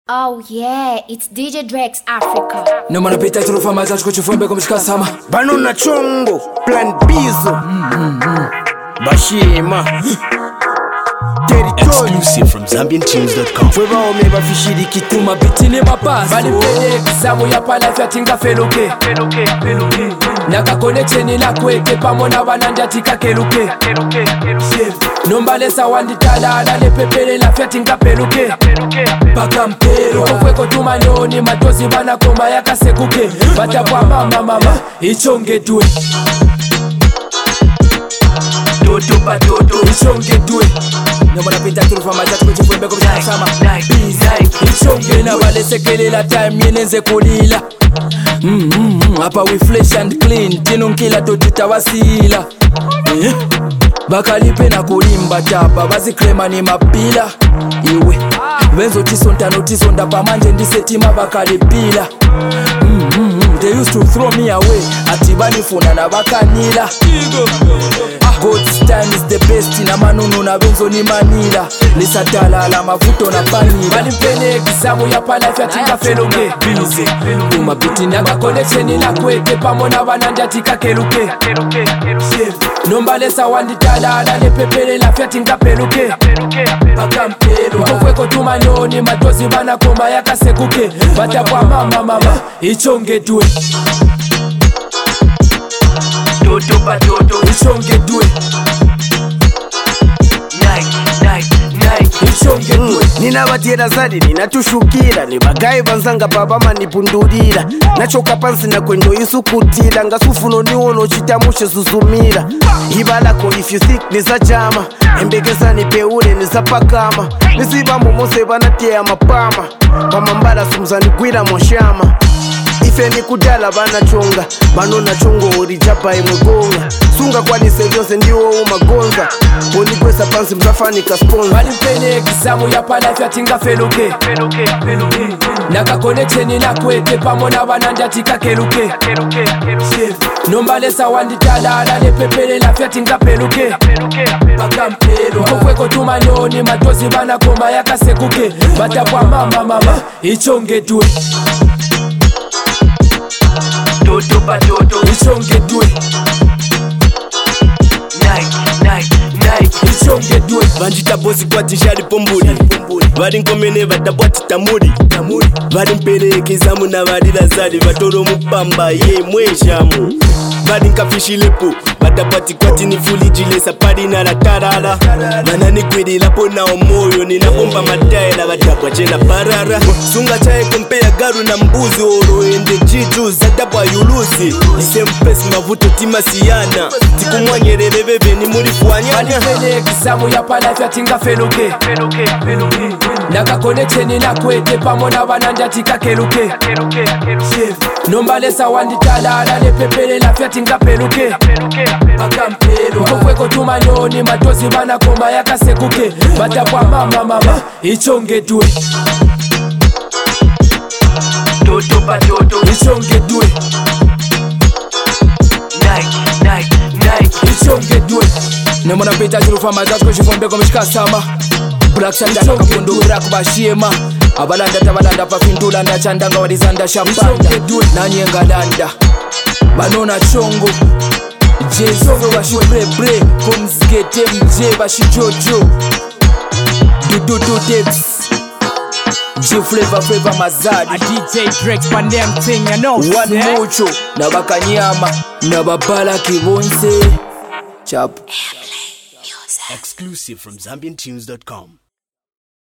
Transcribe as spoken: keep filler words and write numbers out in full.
Oh yeah, it's D J Drex Africa. No mana pita tiro fama za chiko chifombe kwa mshika sama. Bano na chongo, plan bizo. Bashima. Exclusive from Zambian Tunes dot com. Fweba omeba fishiri kituma Bitini mapasi Bali pele kisamu ya pala fya tinga feluke Feluke, feluke Naka konecheni na kweke pamona wananja tika keluke Keluke, keluke Nombale sa wandi tala ala le pepele la fya tinga peluke Paka mpelo Kweko tumanyoni matozi bana koma yaka sekuke Batapwa mama mama Ichonge dwe Toto pa toto Ichonge dwe Nyamana pita turu fama za chiko chifombe kwa mshika sama Ichonge na wale sekele la time yenenze kulila mm, mm, mm. Hapa we flesh and clean Tinu nkila totita wasila eh? Bakalipe na kulimba chapa Bazi krema ni mapila Iwe Benzo tisonta no tisonda pamanje ndisetima bakalipila mm, mm, mm. They used to throw me away Atibani funa na bakanila God's time is the best na manunu na benzo ni manila Lisa tala la mafuto na panila Bali mpene kisamu ya pala fya tinga feluke Bize Uma biti naka konecheni na kweke pamona wananja tika keluke Nombale sa wandi tala ala le pepele la fya tinga peluke Paka mpelo Mkokweko tumanyoni matozi bana koma yaka sekuke Batapwa mama mama Ichonge dwe Toto pa toto Ichonge dwe Nike, Nike, Nike Ichonge dwe Nina batira zadi, nina tushukira Nibagai banzanga baba manipundurira Nachoka pansi na kwendo isukutira Ngasufuno niwono chitamushe zuzumira Ibalako if you think nisa jama Embegeza nipeule nisa pakama Nisiba mumose banatia mapama Pamambala sumza nigwira moshama Ife ni kudala bana chonga Bano na chongo ori japa imegonga Sunga kwa nise vyose ndiwo umagonza Poni kwesa pansi mzafani kasponza Bali mpene kisamu ya pala fya tinga feluke Naka konecheni na kweke pamona wananja tika keluke Nombale sa wandi tala ala le pepele la fya tinga peluke Paka mpelo Mkokweko tumanyoni matozi bana koma yaka sekuke Batapwa mama mama Ichonge dwe Toto pa toto Ichonge dwe Nike, Nike, Nike Ichonge dwe Vanjita bosi kwa tishari pombuli Vari nkomene vatabwati tamuri Vari mpere kizamu na vari lazari Vatoro mupamba ye mweshamu Vari nkafishilepo Vatabwati kwa tini fuli jilesa pari na ratarara Vanani kwiri lapo na omoyo Nina bomba mataela vatabwa jena parara Sunga chae kompea garu na mbuzi Oro ende jitu zatabwa yulusi Nise mpesi mavuto tima siyana Tiku mwanyerere bebe ni muri fuanyana Balipele kisamu ya pala fya tinga feluke Naka konecheni na kweke pamona wananja tika keluke Nombale sa wandi tala ala le pepele la fya tinga peluke Paka mpelo Mkokweko tumanyoni matozi bana koma yaka sekuke Batapwa mama mama Ichonge dwe Toto pa toto Ichonge dwe Nike, Nike, Nike Ichonge dwe Nemona pita jiru fama za chiko chifombe kwa mshika sama Black Santa na kapundu uraku bashima Abalanda tabalanda pa findulanda chandanga warizanda shambanda Nanye ngalanda Banona chongo Jesogo bashi bre bre Kumzgete mje bashi jojo Dudu du dex G flavor flavor mazadi A D J Drex pan them thing you know. One mucho Na bakanyama Na babala kibonse Chap Exclusive from Zambian Tunes dot com.